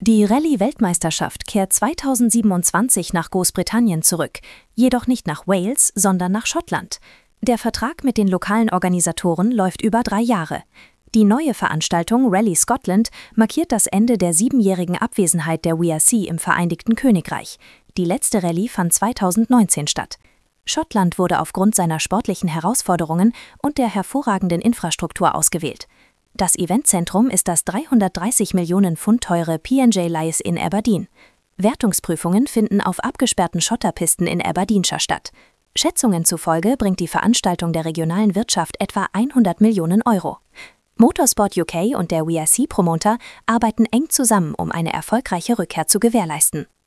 Die Rallye-Weltmeisterschaft kehrt 2027 nach Großbritannien zurück, jedoch nicht nach Wales, sondern nach Schottland. Der Vertrag mit den lokalen Organisatoren läuft über 3 Jahre. Die neue Veranstaltung Rally Scotland markiert das Ende der 7-jährigen Abwesenheit der WRC im Vereinigten Königreich. Die letzte Rallye fand 2019 statt. Schottland wurde aufgrund seiner sportlichen Herausforderungen und der hervorragenden Infrastruktur ausgewählt. Das Eventzentrum ist das 330 Millionen Pfund teure P&J Lies in Aberdeen. Wertungsprüfungen finden auf abgesperrten Schotterpisten in Aberdeenshire statt. Schätzungen zufolge bringt die Veranstaltung der regionalen Wirtschaft etwa 100 Millionen Euro. Motorsport UK und der WRC-Promoter arbeiten eng zusammen, um eine erfolgreiche Rückkehr zu gewährleisten.